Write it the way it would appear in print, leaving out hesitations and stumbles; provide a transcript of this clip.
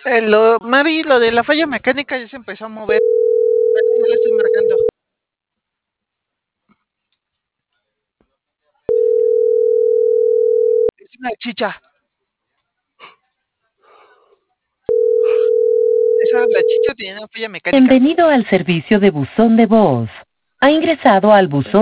Mari, lo de la falla mecánica ya se empezó a mover. Bueno, ya le estoy marcando. Es una chicha. Esa la chicha tiene una falla mecánica. Bienvenido al servicio de buzón de voz. Ha ingresado al buzón